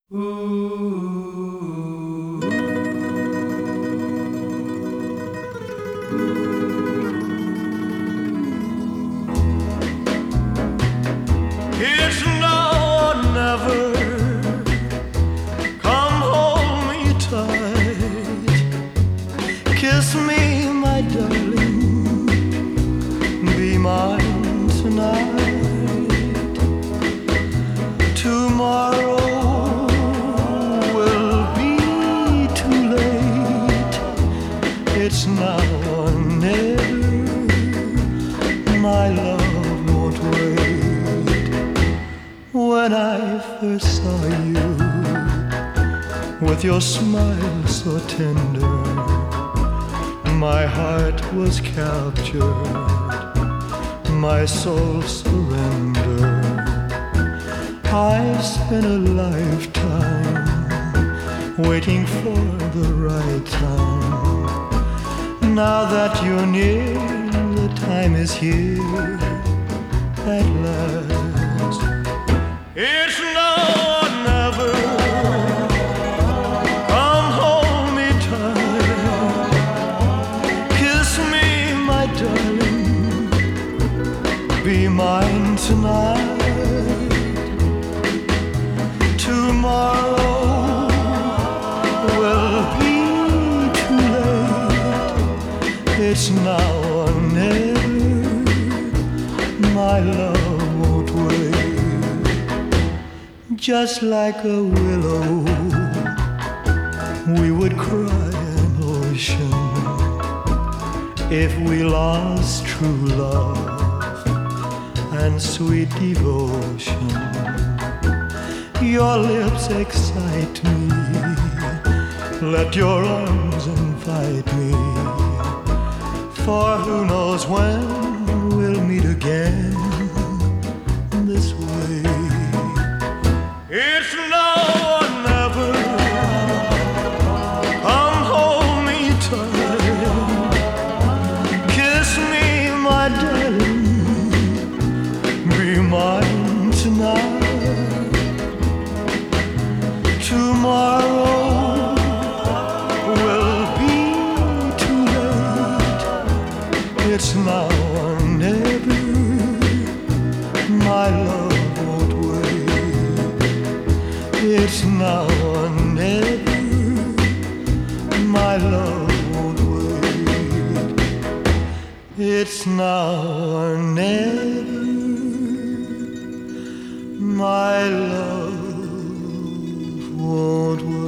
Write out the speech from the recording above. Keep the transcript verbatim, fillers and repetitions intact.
Ooh. It's now or never. Come hold me tight. Kiss me, my darling. Be mine tonight. Tomorrow it's now or never. My love won't wait. When I first saw you, with your smile so tender, my heart was captured, my soul surrendered. I spent a lifetime waiting for the right time. Now that you're near, the time is here at last. It's now or never. Come hold me tight. Kiss me, my darling. Be mine tonight. Tomorrow will be it's now or never. My love won't wait. Just like a willow, we would cry an ocean if we lost true love and sweet devotion. Your lips excite me. Let your arms invite me. For who knows when we'll meet again this way. It's now or never. Come hold me tight. Kiss me, my darling. Be mine tonight. Tomorrow it's now or never. My love won't wait. It's now or never. My love won't wait. It's now or never. My love won't wait.